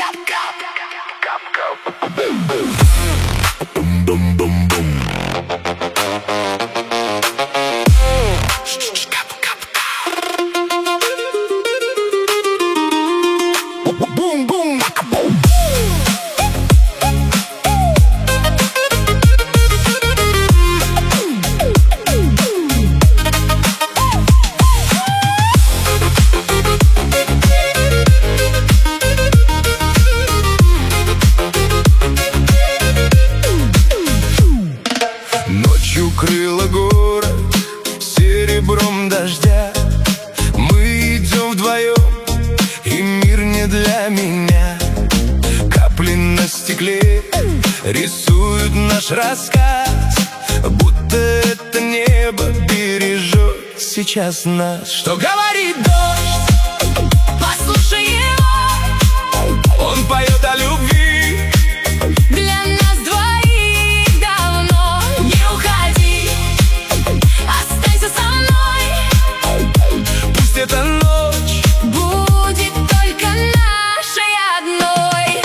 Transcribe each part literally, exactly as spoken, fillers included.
Укрыла город серебром дождя. Мы идем вдвоем, и мир не для меня. Капли на стекле рисуют наш рассказ, будто это небо бережет сейчас нас. Что говорит дождь? Послушай его. Он поет о любви. Для нас двоих давно. Не уходи, останься со мной. Пусть эта ночь будет только нашей одной.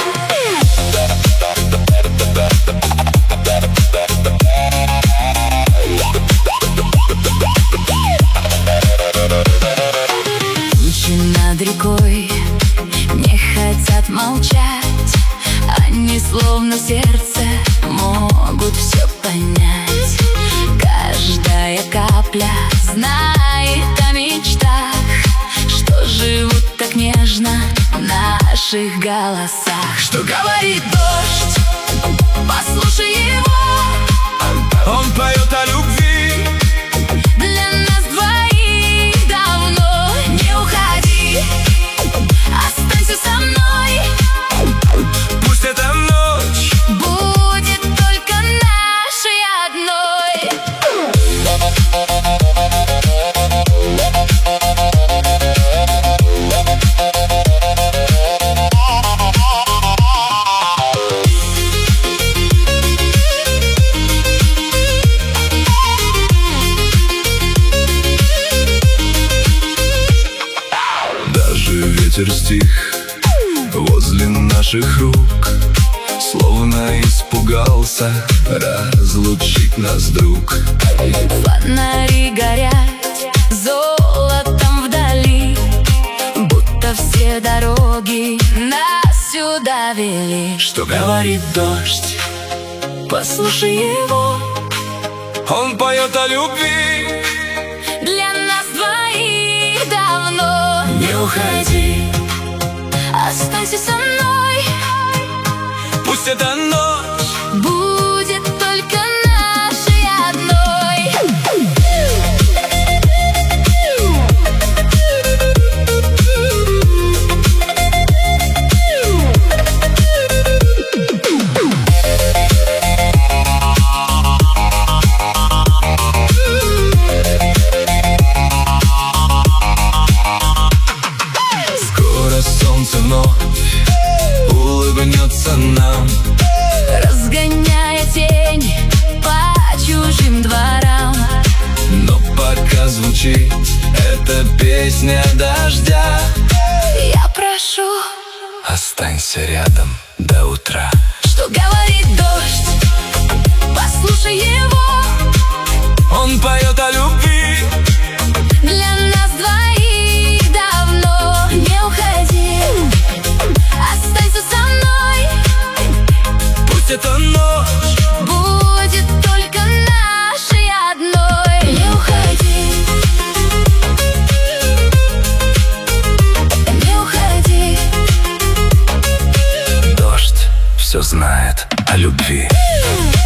Тучи над рекой не хотят молчать. Они словно в сердце могут все понять. Каждая капля знает о мечтах, что живут так нежно в наших голосах. Что говорит дождь? Послушай его. Он поет о любви. Для нас двоих давно. Не уходи, останься со мной. Пусть эта ночь будет только нашей одной. Даже ветер стих возле наших рук, словно испугался разлучить нас, друг. Фонари горят золотом вдали, будто все дороги нас сюда вели. Что говорит дождь? Послушай его. Он поет о любви. Для нас двоих давно. Не уходи, останься со мной. Пусть эта ночь будет только нашей одной. Скоро солнце вновь улыбнется нам, разгоняя тень по чужим дворам. Но пока звучит эта песня дождя, я прошу, останься рядом до утра. Что говорит дождь? Послушай его. Он поет о любви. Для нас двоих давно. Не уходи, останься со мной. Пусть эта ночь будет только нашей одной. Не уходи, не уходи. Дождь все знает о любви.